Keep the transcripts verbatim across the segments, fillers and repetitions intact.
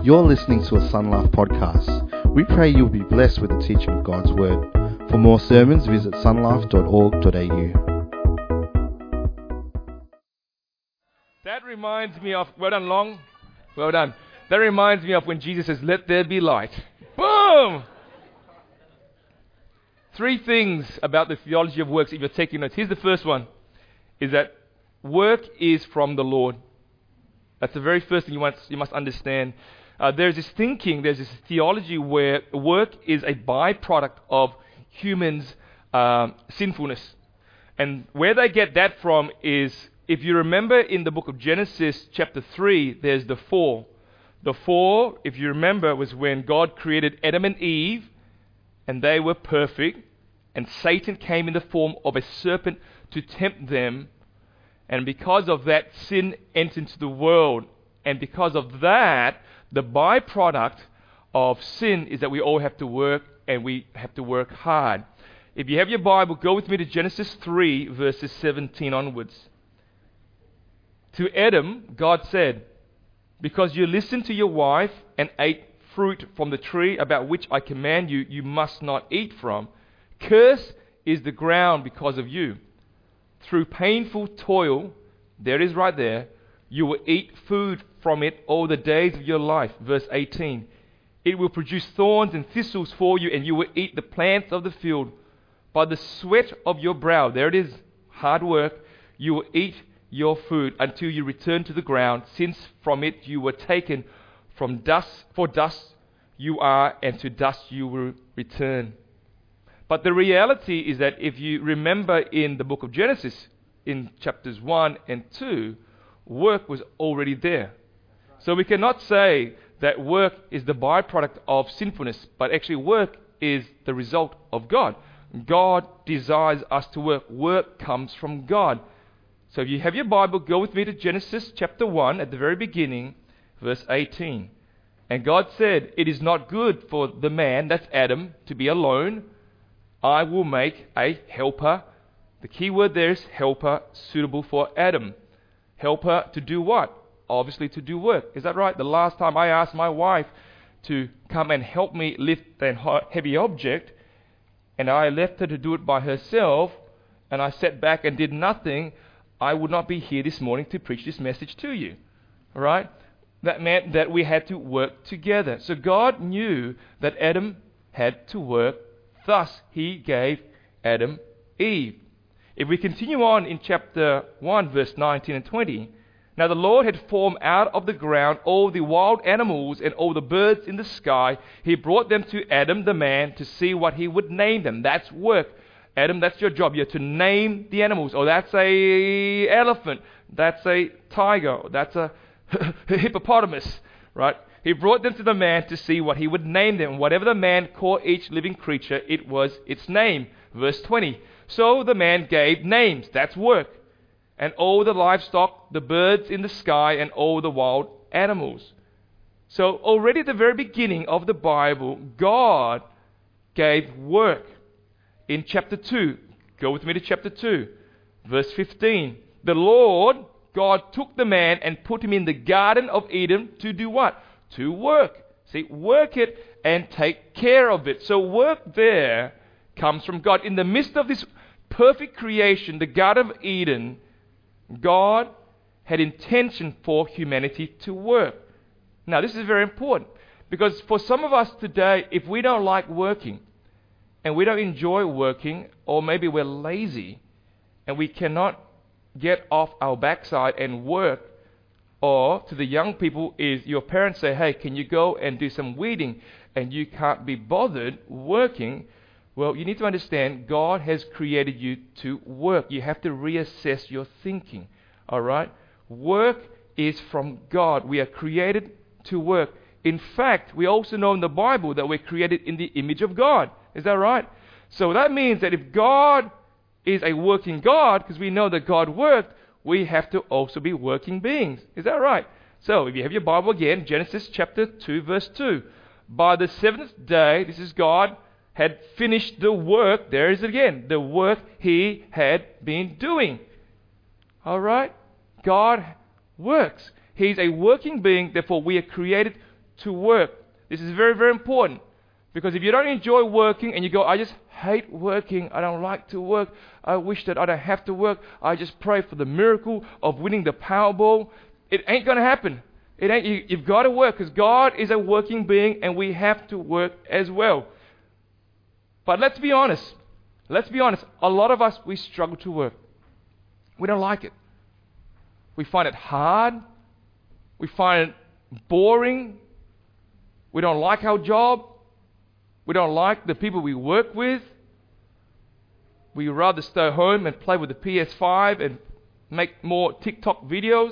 You're listening to a Sun Life podcast. We pray you'll be blessed with the teaching of God's Word. For more sermons, visit sunlife dot org dot a u. That reminds me of, well done, Long. Well done. That reminds me of when Jesus says, "Let there be light." Boom! Three things about the theology of works, if you're taking notes. Here's the first one, is that work is from the Lord. That's the very first thing you must, you must understand. Uh, there's this thinking, there's this theology where work is a byproduct of humans' um, sinfulness. And where they get that from is, if you remember in the book of Genesis chapter three, there's the fall. The fall, if you remember, was when God created Adam and Eve, and they were perfect, and Satan came in the form of a serpent to tempt them. And because of that, sin entered into the world. And because of that, the byproduct of sin is that we all have to work, and we have to work hard. If you have your Bible, go with me to Genesis three, verses seventeen onwards. To Adam, God said, "Because you listened to your wife and ate fruit from the tree about which I command you, you must not eat from. Cursed is the ground because of you. Through painful toil," there it is right there, "you will eat food from it all the days of your life." Verse eighteen. "It will produce thorns and thistles for you, and you will eat the plants of the field. By the sweat of your brow," there it is, hard work, "you will eat your food until you return to the ground, since from it you were taken. From dust, for dust you are, and to dust you will return." But the reality is that if you remember in the book of Genesis, in chapters one and two, work was already there. So we cannot say that work is the byproduct of sinfulness, but actually work is the result of God. God desires us to work. Work comes from God. So if you have your Bible, go with me to Genesis chapter one at the very beginning, verse eighteen. "And God said, it is not good for the man," that's Adam, "to be alone. I will make a helper." The key word there is helper, suitable for Adam. Helper to do what? Obviously to do work. Is that right? The last time I asked my wife to come and help me lift a heavy object, and I left her to do it by herself, and I sat back and did nothing, I would not be here this morning to preach this message to you. All right? That meant that we had to work together. So God knew that Adam had to work. Thus, He gave Adam Eve. If we continue on in chapter one, verse nineteen and twenty, "Now the Lord had formed out of the ground all the wild animals and all the birds in the sky. He brought them to Adam the man to see what he would name them." That's work. Adam, that's your job. You have to name the animals. Oh, that's a elephant. That's a tiger. That's a hippopotamus, right? He brought them to the man to see what he would name them. Whatever the man called each living creature, it was its name. Verse twenty. "So the man gave names." That's work. "And all the livestock, the birds in the sky, and all the wild animals." So already at the very beginning of the Bible, God gave work. In chapter two, go with me to chapter two, verse fifteen. "The Lord God took the man and put him in the Garden of Eden to do what? To work." See, work it and take care of it. So work there comes from God. In the midst of this perfect creation, the Garden of Eden, God had intention for humanity to work. Now, this is very important, because for some of us today, if we don't like working, and we don't enjoy working, or maybe we're lazy, and we cannot get off our backside and work, or to the young people is your parents say, "Hey, can you go and do some weeding?" and you can't be bothered working. Well, you need to understand God has created you to work. You have to reassess your thinking. All right? Work is from God. We are created to work. In fact, we also know in the Bible that we're created in the image of God. Is that right? So that means that if God is a working God, because we know that God worked, we have to also be working beings. Is that right? So if you have your Bible again, Genesis chapter two, verse two. "By the seventh day," this is God, "had finished the work," there is it again, the work He had been doing. All right? God works. He's a working being, therefore we are created to work. This is very, very important. Because if you don't enjoy working and you go, I just hate working, I don't like to work, I wish that I don't have to work, I just pray for the miracle of winning the Powerball, it ain't going to happen. It ain't. You, you've got to work because God is a working being and we have to work as well. But let's be honest. Let's be honest. A lot of us, we struggle to work. We don't like it. We find it hard. We find it boring. We don't like our job. We don't like the people we work with. We rather stay home and play with the P S five and make more TikTok videos.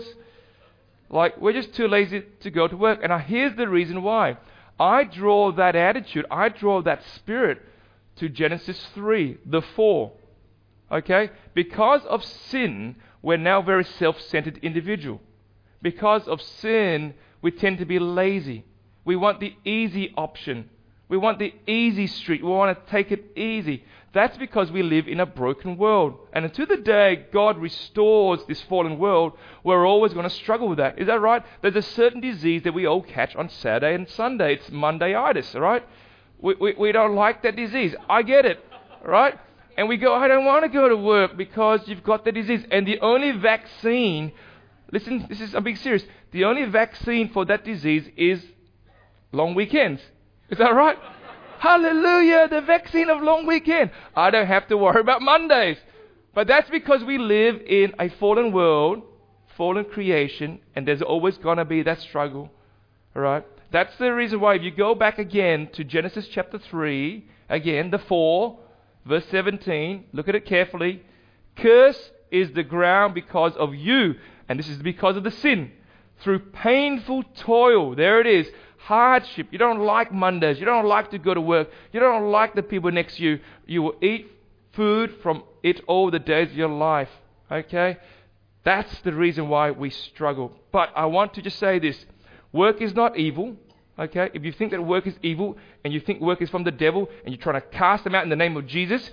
Like, we're just too lazy to go to work. And now here's the reason why. I draw that attitude, I draw that spirit to Genesis three, the fall. Okay? Because of sin, we're now very self-centered individual. Because of sin, we tend to be lazy. We want the easy option. We want the easy street. We want to take it easy. That's because we live in a broken world. And until the day God restores this fallen world, we're always going to struggle with that. Is that right? There's a certain disease that we all catch on Saturday and Sunday. It's Monday-itis, all right? We, we, we don't like that disease. I get it, right? And we go, I don't want to go to work because you've got the disease. And the only vaccine, listen, this is, I'm being serious. The only vaccine for that disease is long weekends. Is that right? Hallelujah, the vaccine of long weekend. I don't have to worry about Mondays. But that's because we live in a fallen world, fallen creation, and there's always going to be that struggle. All right? That's the reason why if you go back again to Genesis chapter three, again, the four, verse seventeen, look at it carefully. Curse is the ground because of you, and this is because of the sin. Through painful toil, there it is, hardship. You don't like Mondays. You don't like to go to work. You don't like the people next to you. You will eat food from it all the days of your life. Okay? That's the reason why we struggle. But I want to just say this. Work is not evil. Okay? If you think that work is evil and you think work is from the devil and you're trying to cast them out in the name of Jesus,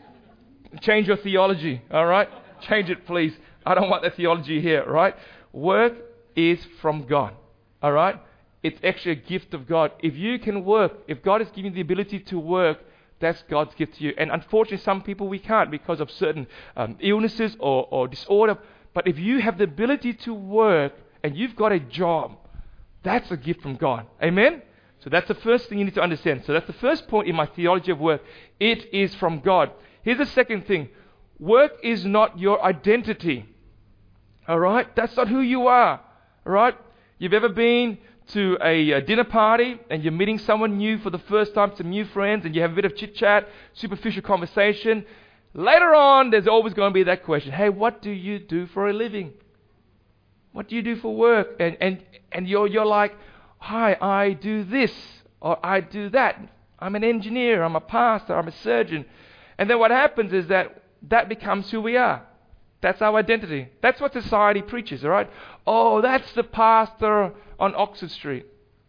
change your theology. All right? Change it, please. I don't want that theology here. Right? Work is from God. All right? It's actually a gift of God. If you can work, if God has given you the ability to work, that's God's gift to you. And unfortunately, some people we can't because of certain um, illnesses or, or disorder. But if you have the ability to work and you've got a job, that's a gift from God. Amen? So that's the first thing you need to understand. So that's the first point in my theology of work. It is from God. Here's the second thing. Work is not your identity. All right? That's not who you are. All right? You've ever been to a, a dinner party and you're meeting someone new for the first time, some new friends, and you have a bit of chit-chat, superficial conversation. Later on, there's always going to be that question, hey, what do you do for a living? What do you do for work? And and, and you're, you're like, hi, I do this, or I do that. I'm an engineer, I'm a pastor, I'm a surgeon. And then what happens is that that becomes who we are. That's our identity. That's what society preaches, all right? Oh, that's the pastor on Oxford Street.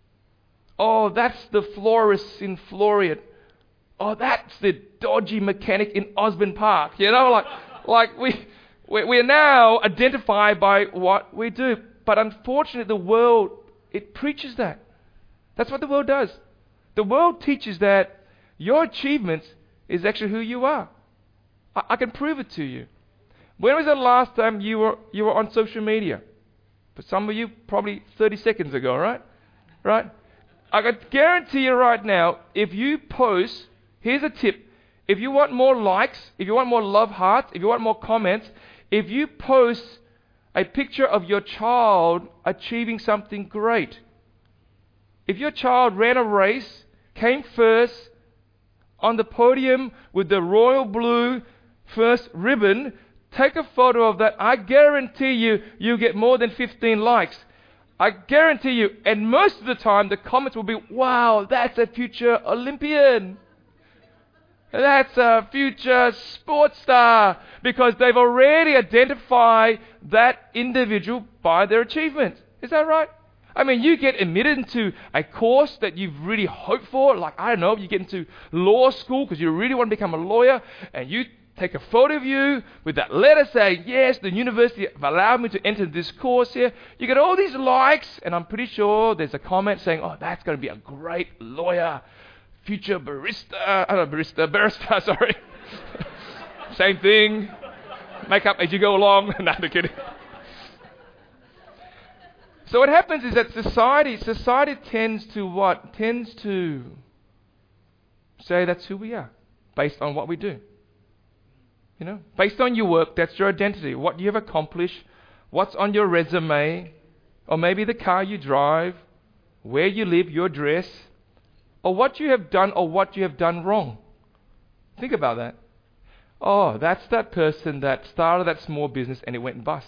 Oh, that's the florist in Floreat. Oh, that's the dodgy mechanic in Osborne Park. You know, like, like we, we, we're now identified by what we do. But unfortunately, the world, it preaches that. That's what the world does. The world teaches that your achievements is actually who you are. I, I can prove it to you. When was the last time you were you were on social media? For some of you, probably thirty seconds ago, right? Right? I can guarantee you right now, if you post, here's a tip. If you want more likes, if you want more love hearts, if you want more comments, if you post a picture of your child achieving something great, if your child ran a race, came first on the podium with the royal blue first ribbon, take a photo of that. I guarantee you, you get more than fifteen likes. I guarantee you. And most of the time, the comments will be, wow, that's a future Olympian. That's a future sports star. Because they've already identified that individual by their achievements. Is that right? I mean, you get admitted into a course that you've really hoped for. Like, I don't know, you get into law school because you really want to become a lawyer. And you take a photo of you with that letter saying, yes, the university have allowed me to enter this course here. You get all these likes, and I'm pretty sure there's a comment saying, oh, that's going to be a great lawyer, future barista, I don't know, barista, barrister, sorry. Same thing. Make up as you go along. No, I'm kidding. So what happens is that society, society tends to what? Tends to say that's who we are, based on what we do. You know, based on your work, that's your identity. What you have accomplished, what's on your resume, or maybe the car you drive, where you live, your address, or what you have done or what you have done wrong. Think about that. Oh, that's that person that started that small business and it went bust.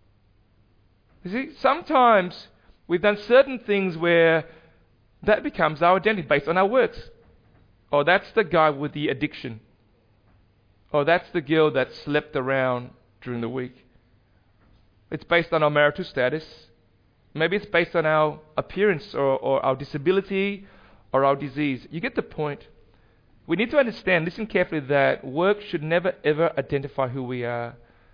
You see, sometimes we've done certain things where that becomes our identity based on our works. Oh, that's the guy with the addiction. Oh, that's the girl that slept around during the week. It's based on our marital status. Maybe it's based on our appearance or, or our disability or our disease. You get the point. We need to understand, listen carefully, that work should never ever identify who we are.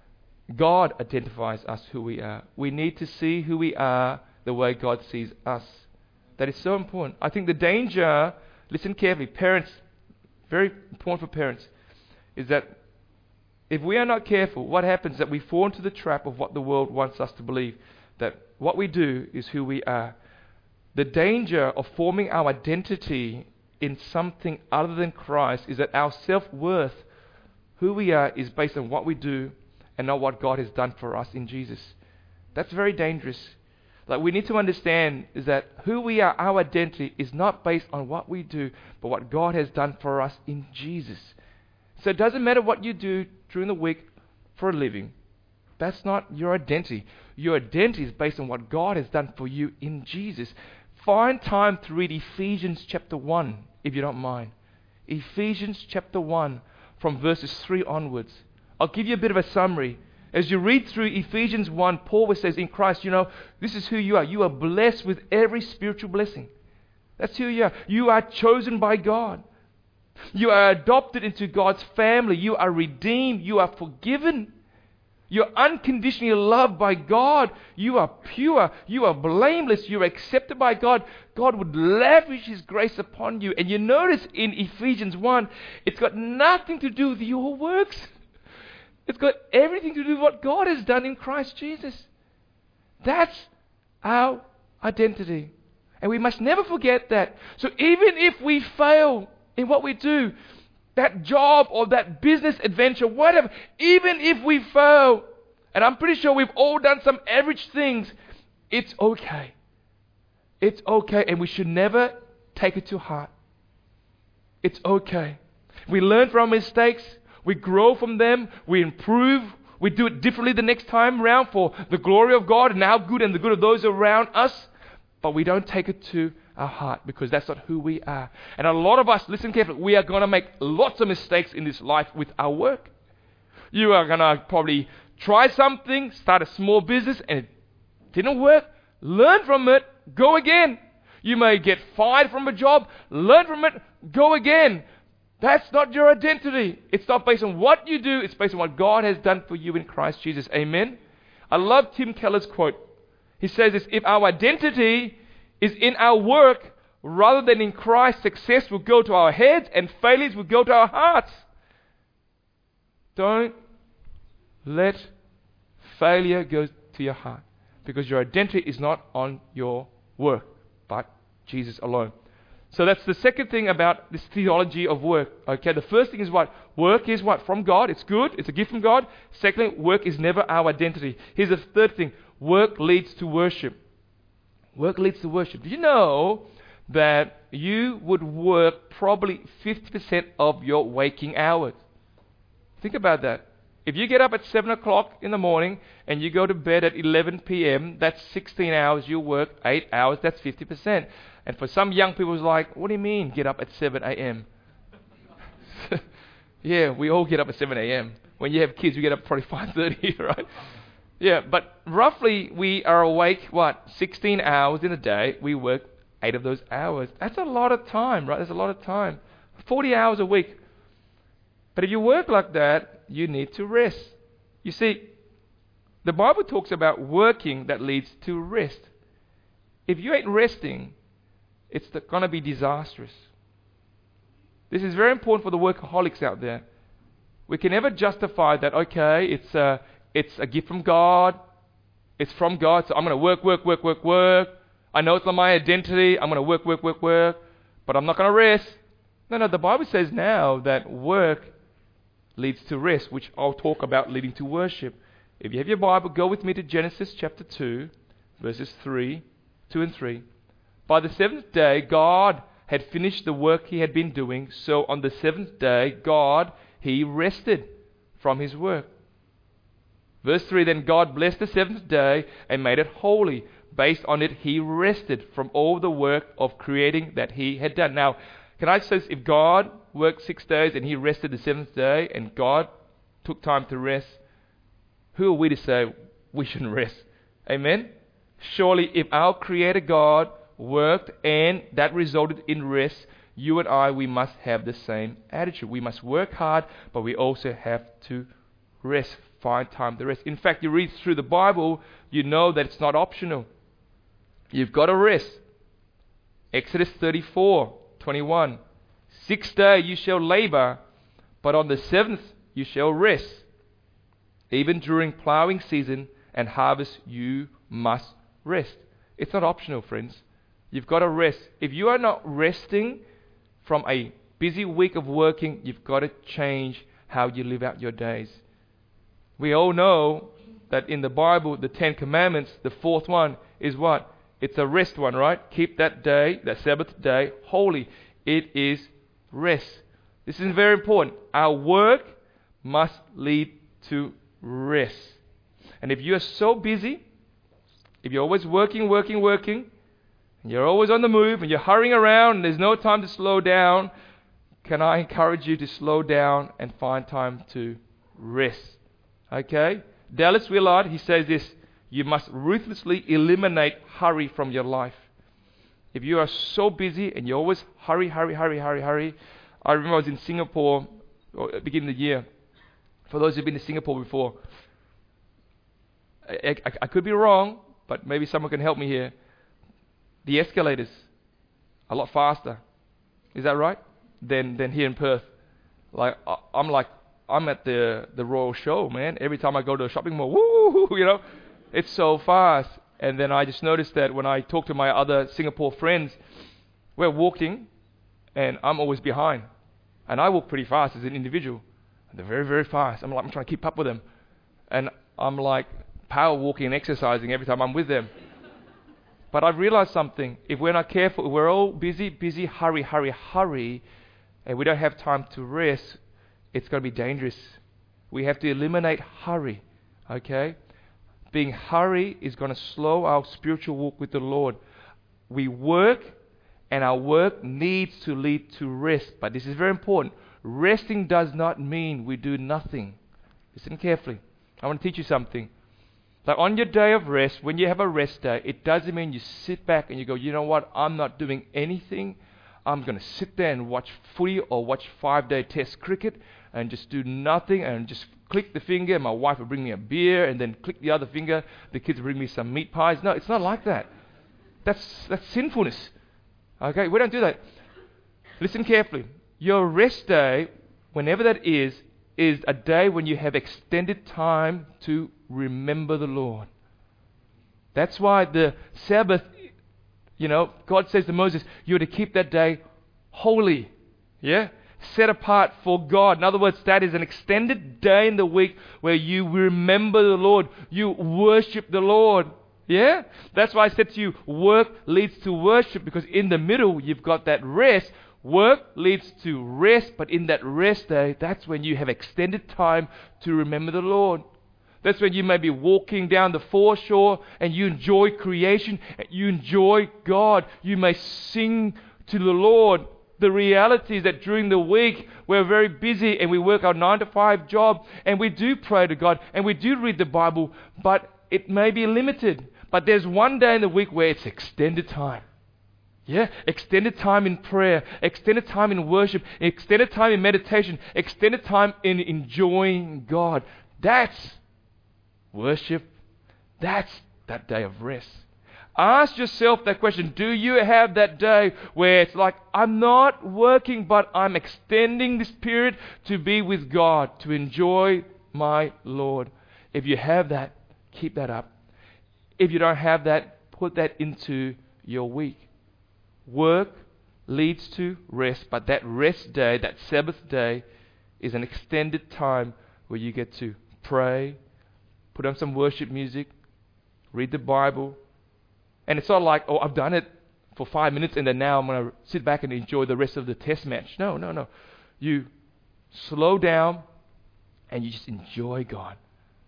God identifies us who we are. We need to see who we are the way God sees us. That is so important. I think the danger, listen carefully, parents, very important for parents, is that if we are not careful, what happens is that we fall into the trap of what the world wants us to believe, that what we do is who we are. The danger of forming our identity in something other than Christ is that our self-worth, who we are, is based on what we do and not what God has done for us in Jesus. That's very dangerous. Like, we need to understand is that who we are, our identity, is not based on what we do, but what God has done for us in Jesus. So it doesn't matter what you do during the week for a living. That's not your identity. Your identity is based on what God has done for you in Jesus. Find time to read Ephesians chapter one, if you don't mind. Ephesians chapter one, from verses three onwards. I'll give you a bit of a summary. As you read through Ephesians one, Paul says, in Christ, you know, this is who you are. You are blessed with every spiritual blessing. That's who you are. You are chosen by God. You are adopted into God's family. You are redeemed. You are forgiven. You're unconditionally loved by God. You are pure. You are blameless. You are accepted by God. God would lavish His grace upon you. And you notice in Ephesians one, it's got nothing to do with your works. It's got everything to do with what God has done in Christ Jesus. That's our identity. And we must never forget that. So even if we fail in what we do, that job or that business adventure, whatever, even if we fail, and I'm pretty sure we've all done some average things, it's okay. It's okay, and we should never take it to heart. It's okay. We learn from our mistakes, we grow from them, we improve, we do it differently the next time around for the glory of God and our good and the good of those around us, but we don't take it to our heart, because that's not who we are. And a lot of us, listen carefully, we are going to make lots of mistakes in this life with our work. You are going to probably try something, start a small business, and it didn't work. Learn from it, go again. You may get fired from a job, learn from it, go again. That's not your identity. It's not based on what you do, it's based on what God has done for you in Christ Jesus. Amen? I love Tim Keller's quote. He says this, if our identity is in our work rather than in Christ, success will go to our heads and failures will go to our hearts. Don't let failure go to your heart, because your identity is not on your work, but Jesus alone. So that's the second thing about this theology of work. Okay, the first thing is what? Work is what? From God. It's good. It's a gift from God. Secondly, work is never our identity. Here's the third thing. Work leads to worship. Work leads to worship. Did you know that you would work probably fifty percent of your waking hours? Think about that. If you get up at seven o'clock in the morning and you go to bed at eleven p.m., that's sixteen hours. You work eight hours, that's fifty percent. And for some young people, it's like, what do you mean get up at seven a.m.? Yeah, we all get up at seven a.m. When you have kids, we get up probably five thirty, right? Yeah, but roughly we are awake, what, sixteen hours in a day. We work eight of those hours. That's a lot of time, right? That's a lot of time. forty hours a week. But if you work like that, you need to rest. You see, the Bible talks about working that leads to rest. If you ain't resting, it's going to be disastrous. This is very important for the workaholics out there. We can never justify that, okay, it's a, it's a gift from God. It's from God, so I'm going to work, work, work, work, work. I know it's not my identity. I'm going to work, work, work, work. But I'm not going to rest. No, no, the Bible says now that work leads to rest, which I'll talk about leading to worship. If you have your Bible, go with me to Genesis chapter two, verses three, two and three. By the seventh day, God had finished the work he had been doing. So on the seventh day, God, he rested from his work. Verse three, then God blessed the seventh day and made it holy. Based on it, he rested from all the work of creating that he had done. Now, can I say, if God worked six days and he rested the seventh day and God took time to rest, who are we to say we shouldn't rest? Amen? Surely if our Creator God worked and that resulted in rest, you and I, we must have the same attitude. We must work hard, but we also have to rest. Find time to rest. In fact, you read through the Bible, you know that it's not optional. You've got to rest. Exodus thirty-four, twenty-one. Six days you shall labor, but on the seventh you shall rest. Even during plowing season and harvest, you must rest. It's not optional, friends. You've got to rest. If you are not resting from a busy week of working, you've got to change how you live out your days. We all know that in the Bible, the Ten Commandments, the fourth one is what? It's a rest one, right? Keep that day, that Sabbath day, holy. It is rest. This is very important. Our work must lead to rest. And if you are so busy, if you're always working, working, working, and you're always on the move, and you're hurrying around, and there's no time to slow down, can I encourage you to slow down and find time to rest? Okay? Dallas Willard, he says this, you must ruthlessly eliminate hurry from your life. If you are so busy and you always hurry, hurry, hurry, hurry, hurry. I remember I was in Singapore at the beginning of the year. For those who've been to Singapore before, I, I, I could be wrong, but maybe someone can help me here. The escalators, a lot faster. Is that right? Than than here in Perth. Like I, I'm like I'm at the the Royal Show, man. Every time I go to a shopping mall, woo, you know, it's so fast. And then I just noticed that when I talk to my other Singapore friends, we're walking, and I'm always behind, and I walk pretty fast as an individual. They're very very fast. I'm like I'm trying to keep up with them, and I'm like power walking and exercising every time I'm with them. But I've realized something. If we're not careful, we're all busy, busy, hurry, hurry, hurry, and we don't have time to rest, it's going to be dangerous. We have to eliminate hurry, okay? Being hurry is going to slow our spiritual walk with the Lord. We work, and our work needs to lead to rest. But this is very important. Resting does not mean we do nothing. Listen carefully. I want to teach you something. Like on your day of rest, when you have a rest day, it doesn't mean you sit back and you go, you know what, I'm not doing anything. I'm going to sit there and watch footy or watch five-day test cricket and just do nothing and just click the finger. My wife will bring me a beer and then click the other finger. The kids will bring me some meat pies. No, it's not like that. That's that's sinfulness. Okay, we don't do that. Listen carefully. Your rest day, whenever that is, is a day when you have extended time to remember the Lord. That's why the Sabbath, you know, God says to Moses, you're to keep that day holy. Yeah? Set apart for God. In other words, that is an extended day in the week where you remember the Lord. You worship the Lord. Yeah? That's why I said to you, work leads to worship, because in the middle you've got that rest. Work leads to rest, but in that rest day, that's when you have extended time to remember the Lord. That's when you may be walking down the foreshore and you enjoy creation, you enjoy God. You may sing to the Lord. The reality is that during the week, we're very busy and we work our nine to five job and we do pray to God and we do read the Bible, but it may be limited. But there's one day in the week where it's extended time. Yeah, extended time in prayer, extended time in worship, extended time in meditation, extended time in enjoying God. That's worship. That's that day of rest. Ask yourself that question. Do you have that day where it's like, I'm not working, but I'm extending this period to be with God, to enjoy my Lord? If you have that, keep that up. If you don't have that, put that into your week. Work leads to rest, but that rest day, that Sabbath day, is an extended time where you get to pray, put on some worship music, read the Bible. And it's not like, oh, I've done it for five minutes and then now I'm going to sit back and enjoy the rest of the test match. No, no, no. You slow down and you just enjoy God.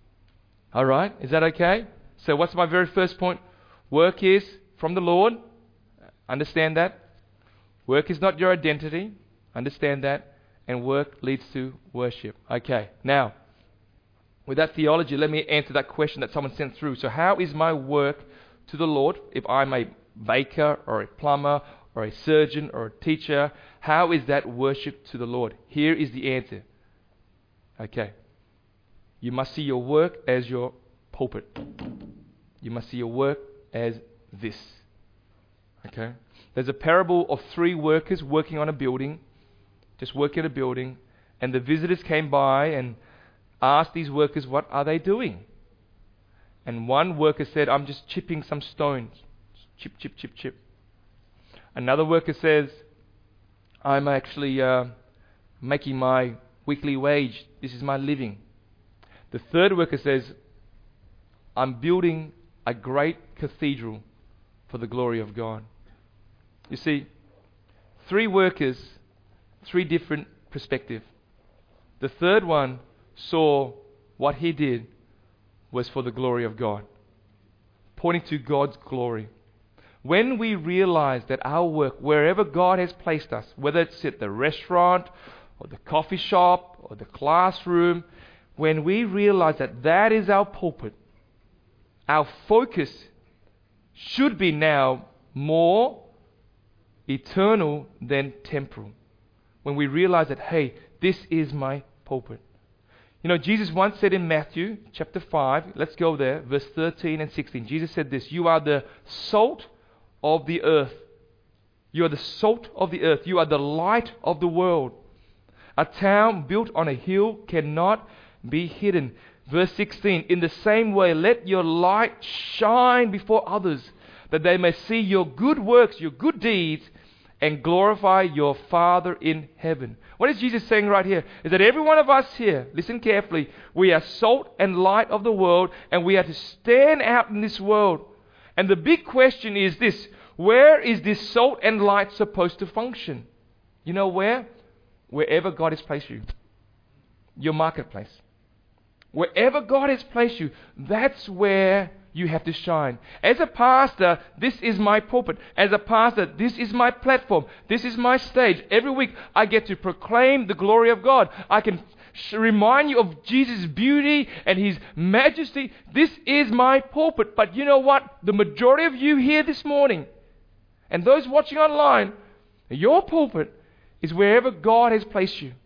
All right? Is that okay? So what's my very first point? Work is from the Lord. Understand that. Work is not your identity. Understand that. And work leads to worship. Okay. Now, with that theology, let me answer that question that someone sent through. So how is my work to the Lord? If I'm a baker or a plumber or a surgeon or a teacher, how is that worship to the Lord? Here is the answer. Okay. You must see your work as your pulpit. You must see your work as this. Okay. There's a parable of three workers working on a building, just working at a building, and the visitors came by and asked these workers, what are they doing? And one worker said, I'm just chipping some stones. Chip, chip, chip, chip. Another worker says, I'm actually uh, making my weekly wage. This is my living. The third worker says, I'm building a great cathedral for the glory of God. You see, three workers, three different perspectives. The third one saw what he did was for the glory of God, pointing to God's glory. When we realize that our work, wherever God has placed us, whether it's at the restaurant or the coffee shop or the classroom, when we realize that that is our pulpit, our focus should be now more eternal than temporal. When we realize that, hey, this is my pulpit. You know, Jesus once said in Matthew chapter five, let's go there, verse thirteen and sixteen. Jesus said this, you are the salt of the earth. You are the salt of the earth. You are the light of the world. A town built on a hill cannot be hidden. Verse sixteen, in the same way, let your light shine before others, that they may see your good works, your good deeds, and glorify your Father in heaven. What is Jesus saying right here? Is that every one of us here, listen carefully, we are salt and light of the world, and we are to stand out in this world. And the big question is this, where is this salt and light supposed to function? You know where? Wherever God has placed you. Your marketplace. Wherever God has placed you, that's where you have to shine. As a pastor, this is my pulpit. As a pastor, this is my platform. This is my stage. Every week, I get to proclaim the glory of God. I can sh- remind you of Jesus' beauty and His majesty. This is my pulpit. But you know what? The majority of you here this morning, and those watching online, your pulpit is wherever God has placed you.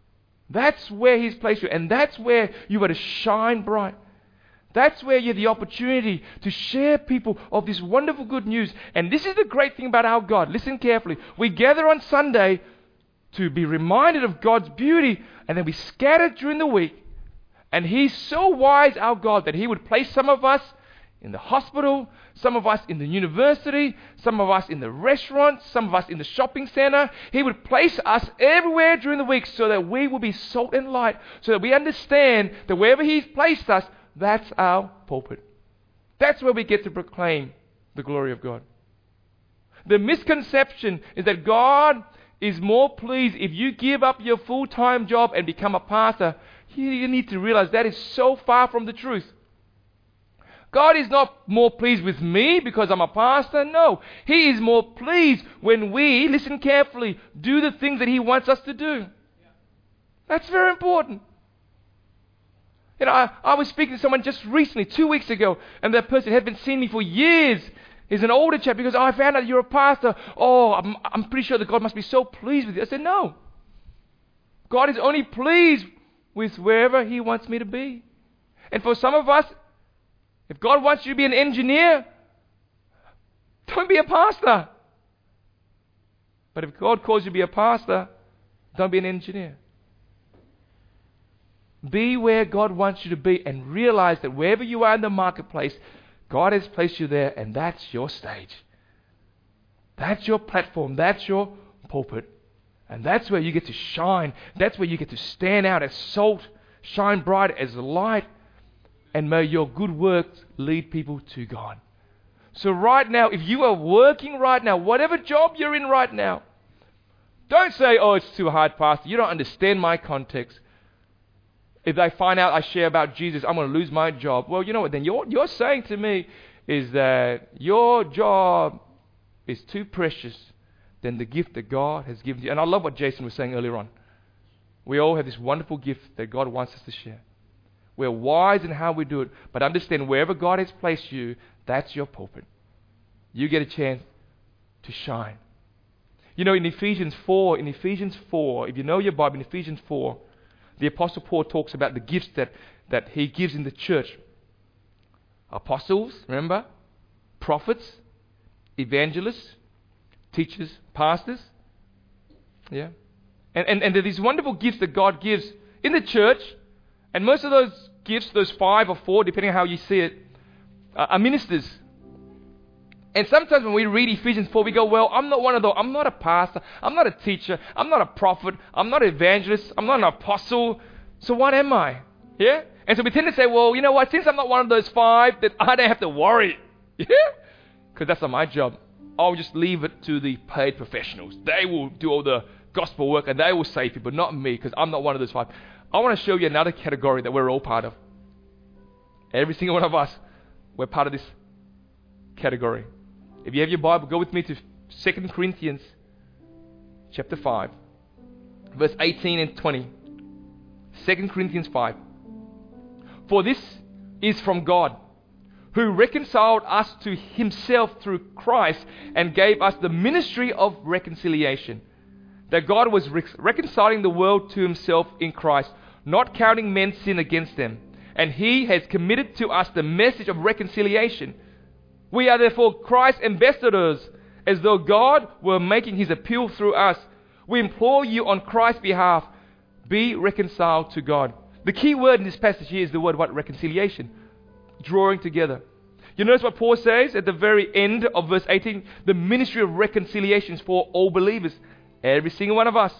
That's where He's placed you. And that's where you are to shine bright. That's where you have the opportunity to share people of this wonderful good news. And this is the great thing about our God. Listen carefully. We gather on Sunday to be reminded of God's beauty, and then we scatter during the week. And He's so wise, our God, that He would place some of us in the hospital, some of us in the university, some of us in the restaurant, some of us in the shopping center. He would place us everywhere during the week so that we will be salt and light, so that we understand that wherever He's placed us, that's our pulpit. That's where we get to proclaim the glory of God. The misconception is that God is more pleased if you give up your full-time job and become a pastor. You need to realize that is so far from the truth. God is not more pleased with me because I'm a pastor. No. He is more pleased when we, listen carefully, do the things that He wants us to do. That's very important. You know, I, I was speaking to someone just recently, two weeks ago, and that person had been seeing me for years, He's an older chap. He goes, oh, I found out you're a pastor. Oh, I'm, I'm pretty sure that God must be so pleased with you. I said, no. God is only pleased with wherever He wants me to be. And for some of us, if God wants you to be an engineer, don't be a pastor. But if God calls you to be a pastor, don't be an engineer. Be where God wants you to be and realize that wherever you are in the marketplace, God has placed you there, and that's your stage. That's your platform. That's your pulpit. And that's where you get to shine. That's where you get to stand out as salt, shine bright as light, and may your good works lead people to God. So right now, if you are working right now, whatever job you're in right now, don't say, oh, it's too hard, Pastor. You don't understand my context. If they find out I share about Jesus, I'm going to lose my job. Well, you know what? Then you're, you're saying to me is that your job is too precious than the gift that God has given you. And I love what Jason was saying earlier on. We all have this wonderful gift that God wants us to share. We're wise in how we do it, but understand wherever God has placed you, that's your pulpit. You get a chance to shine. You know, in Ephesians four, in Ephesians four, if you know your Bible, in Ephesians four, the Apostle Paul talks about the gifts that, that he gives in the church. Apostles, remember? Prophets, evangelists, teachers, pastors. Yeah. And, and, and there are these wonderful gifts that God gives in the church. And most of those gifts, those five or four, depending on how you see it, uh, are ministers. And sometimes when we read Ephesians four, we go, well, I'm not one of those. I'm not a pastor. I'm not a teacher. I'm not a prophet. I'm not an evangelist. I'm not an apostle. So what am I? Yeah? And so we tend to say, well, you know what? Since I'm not one of those five, then I don't have to worry. Yeah? Because that's not my job. I'll just leave it to the paid professionals. They will do all the gospel work and they will save people, not me, because I'm not one of those five. I want to show you another category that we're all part of. Every single one of us, we're part of this category. If you have your Bible, go with me to Second Corinthians chapter five, verse eighteen and twenty. Second Corinthians five. For this is from God, who reconciled us to Himself through Christ and gave us the ministry of reconciliation. That God was re- reconciling the world to Himself in Christ, not counting men's sin against them. And He has committed to us the message of reconciliation. We are therefore Christ's ambassadors, as though God were making His appeal through us. We implore you on Christ's behalf, be reconciled to God. The key word in this passage here is the word what? Reconciliation. Drawing together. You notice what Paul says at the very end of verse eighteen? The ministry of reconciliation is for all believers. Every single one of us.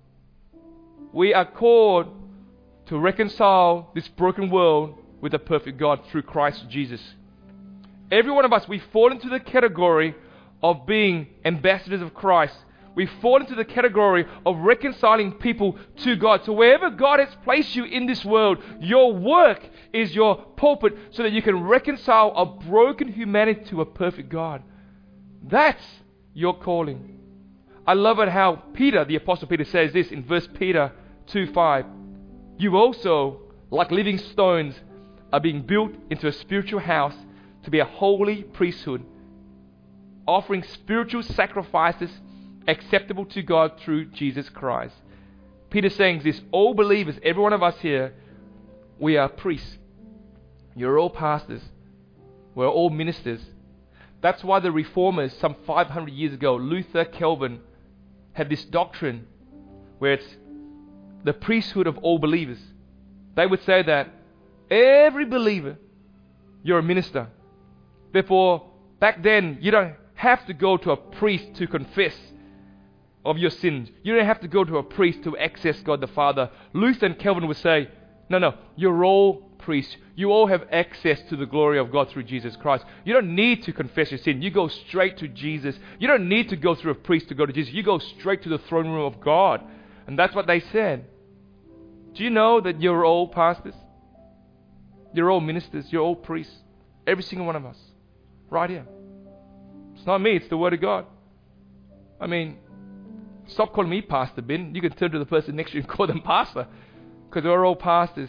We are called to reconcile this broken world with a perfect God through Christ Jesus. Every one of us, we fall into the category of being ambassadors of Christ. We fall into the category of reconciling people to God. So wherever God has placed you in this world, your work is your pulpit so that you can reconcile a broken humanity to a perfect God. That's your calling. I love it how Peter, the Apostle Peter, says this in First Peter two five. You also, like living stones, are being built into a spiritual house to be a holy priesthood, offering spiritual sacrifices acceptable to God through Jesus Christ. Peter's saying this, all believers, every one of us here, we are priests. You're all pastors. We're all ministers. That's why the reformers, some five hundred years ago, Luther, Calvin, had this doctrine where it's the priesthood of all believers. They would say that every believer, you're a minister. Therefore, back then, you don't have to go to a priest to confess of your sins. You don't have to go to a priest to access God the Father. Luther and Calvin would say, no, no, you're all priests. You all have access to the glory of God through Jesus Christ. You don't need to confess your sin. You go straight to Jesus. You don't need to go through a priest to go to Jesus. You go straight to the throne room of God. And that's what they said. Do you know that you're all pastors? You're all ministers. You're all priests. Every single one of us. Right here. It's not me. It's the Word of God. I mean, stop calling me Pastor Ben. You can turn to the person next to you and call them Pastor. Because we're all pastors.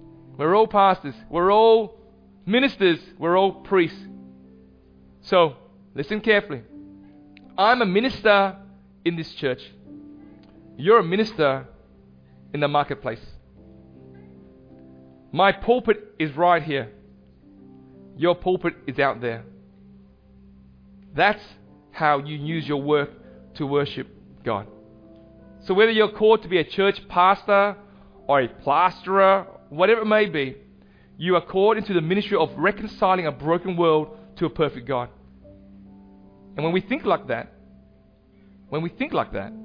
We're all pastors. We're all ministers. We're all priests. So, Listen carefully. I'm a minister in this church. You're a minister in the marketplace. My pulpit is right here. Your pulpit is out there. That's how you use your work to worship God. So whether you're called to be a church pastor or a plasterer, whatever it may be, you are called into the ministry of reconciling a broken world to a perfect God. And when we think like that, when we think like that,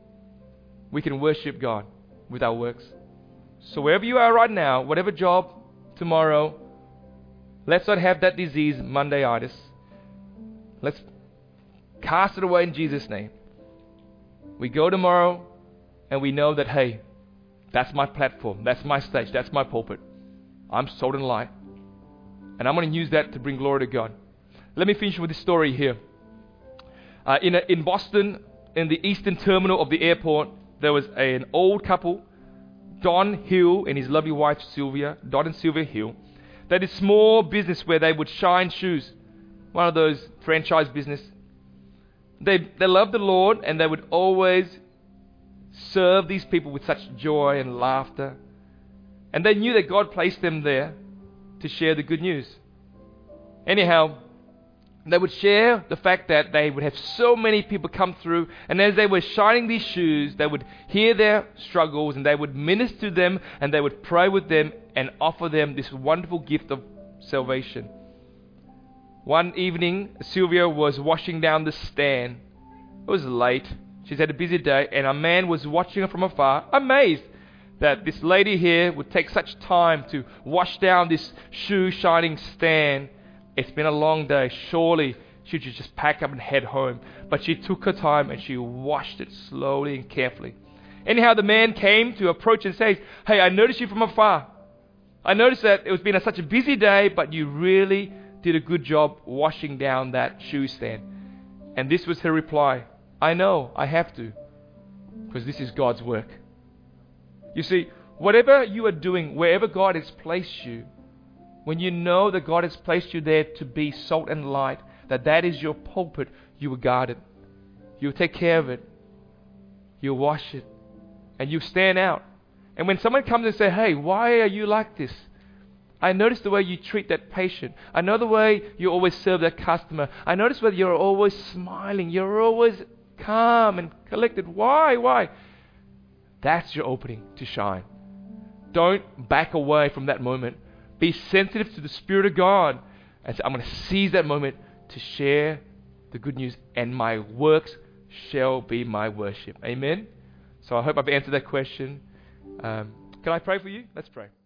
we can worship God with our works. So wherever you are right now, whatever job, tomorrow, let's not have that disease, Mondayitis. Let's cast it away in Jesus' name. We go tomorrow and we know that, hey, that's my platform, that's my stage, that's my pulpit. I'm salt and light. And I'm going to use that to bring glory to God. Let me finish with this story here. Uh, in, a, in Boston, in the eastern terminal of the airport, there was a, an old couple, Don Hill and his lovely wife Sylvia, Don and Sylvia Hill. They had a small business where they would shine shoes, one of those franchise business. They they loved the Lord, and they would always serve these people with such joy and laughter. And they knew that God placed them there to share the good news. Anyhow, they would share the fact that they would have so many people come through, and as they were shining these shoes, they would hear their struggles, and they would minister to them, and they would pray with them and offer them this wonderful gift of salvation. One evening, Sylvia was washing down the stand. It was late. She's had a busy day, and a man was watching her from afar, amazed that this lady here would take such time to wash down this shoe shining stand. It's been a long day. Surely she should just pack up and head home. But she took her time and she washed it slowly and carefully. Anyhow, the man came to approach and say, "Hey, I noticed you from afar. I noticed that it was been a, such a busy day, but you really did a good job washing down that shoe stand." And this was her reply: "I know, I have to, because this is God's work." You see, whatever you are doing, wherever God has placed you, when you know that God has placed you there to be salt and light, that that is your pulpit, you will guard it. You'll take care of it. You'll wash it. And you stand out. And when someone comes and says, "Hey, why are you like this? I notice the way you treat that patient. I know the way you always serve that customer. I notice whether you're always smiling. You're always calm and collected. Why? Why?" That's your opening to shine. Don't back away from that moment. Be sensitive to the Spirit of God and say, "I'm going to seize that moment to share the good news, and my works shall be my worship." Amen. So I hope I've answered that question. Um, can I pray for you? Let's pray.